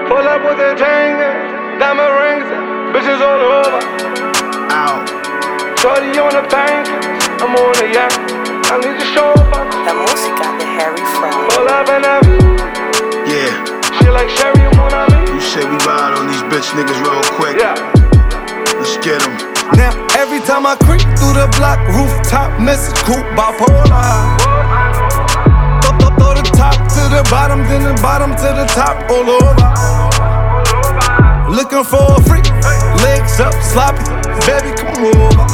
Pull up with the chain, diamond rings, bitches all over. Ow. Shorty on the bank, I'm on the yacht. I need to show up. La música de Harry From. Pull up and have Yeah. she like Sherry, I'm on that beat. You say we ride on these bitch niggas real quick. Yeah. Let's get them. Now every time I creep through the block, rooftop message coupe bipolar. Throw the top to the bottom, then the bottom to the top, all over. Looking for a freak, legs up, sloppy, baby, come over.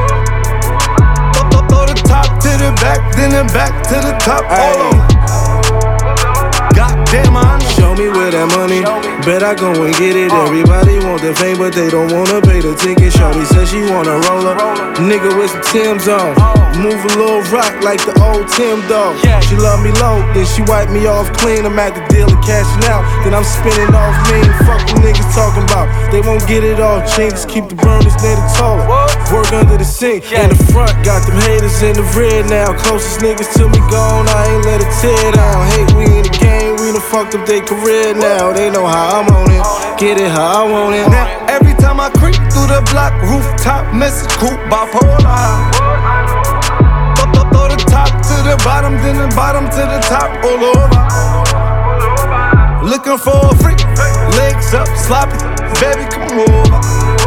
Throw the top to the back, then the back to the top, all over. Goddamn, I know. Show me where that money, bet I go and get it. Everybody want the fame, but they don't wanna pay the ticket. Shorty said she wanna roll up, nigga with some Tim's on. Move a little rock like the old Tim dog. She love me low, then she wipe me off clean. I'm at the dealer cashing out, then I'm spinning off mean. Fuck what niggas talking about, they won't get it off. Changes keep the burners near the toilet. Work under the sink, in the front, got them haters in the rear now. Closest niggas to me gone, I ain't let it tear down. Hate we in the game, we done fucked up their career now. They know how I'm on it, get it how I want it. Now every time I creep through the block, rooftop message coupe bipolar. Throw the top to the bottom, then the bottom to the top, all over. Looking for a freak, legs up, sloppy, baby, come over.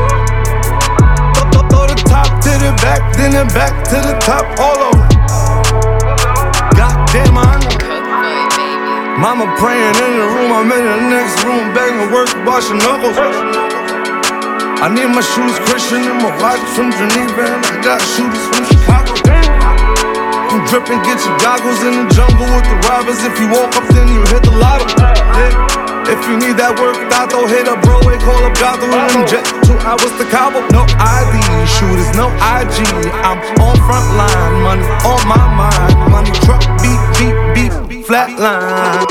Throw the top to the back, then the back to the top, all over. Goddamn, I know. Mama praying in the room, I'm in the next room, begging work, washing knuckles. I need my shoes Christian and my watch from Geneva, and I got shooters from Chicago. I'm dripping, get your goggles in the jungle with the robbers. If you walk up, then you hit the lotto. Yeah. If you need that work, Dato, hit up Broadway, call up Gato, and them jet 2 hours to Cabo. No ID, shooters, no IG. I'm on front line, money on my mind. Money truck, beep, beep, beep, flatline.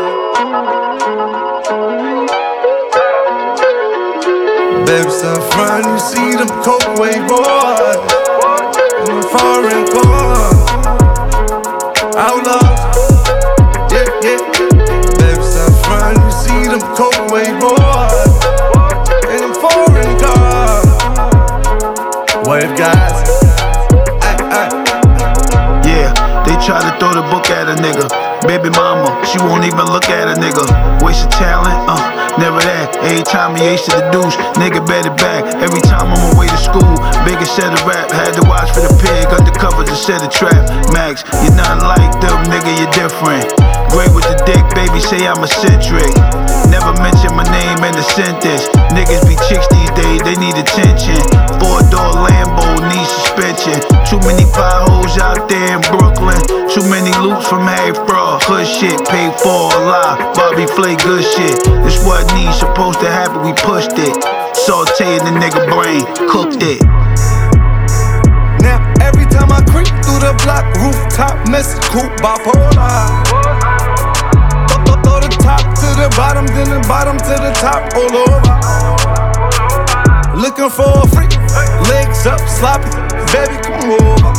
Baby's up front, you see them Cokeway boys in them foreign cars. Outlaws, yeah, yeah. Baby's up front, you see them Cokeway boys in them foreign cars. Wave guys, Yeah, they try to throw the book at a nigga. Baby mama, she won't even look at a nigga. Waste of talent, never that. Every time he ace to the douche, nigga bet it back. Every time I'm away to school, biggest set of rap. Had to watch for the pig, undercover to set a trap. Max, you're not like them, nigga, you're different. Great with the dick, baby, say I'm eccentric. Never mention my name in the sentence. Niggas be chicks these days, they need attention. 4-door Lambo, need suspension. Too many potholes out there in Brooklyn. Too many loops from Harry Fraud. Hood shit, paid for a lie. Bobby Flay, good shit. This what needs supposed to happen, we pushed it. Sauteing the nigga brain, cooked it. now every time I creep through the block, rooftop message coupe bipolar. Throw the top to the bottom, then the bottom to the top, all over. Looking for a freak, legs up, sloppy, baby, come over.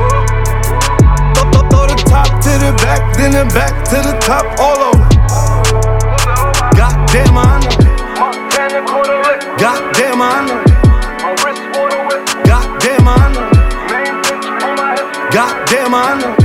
Throw the top to the back, then the back to the top, all over. Goddamn, I know. Goddamn, I know. Goddamn, I know. Goddamn, I know.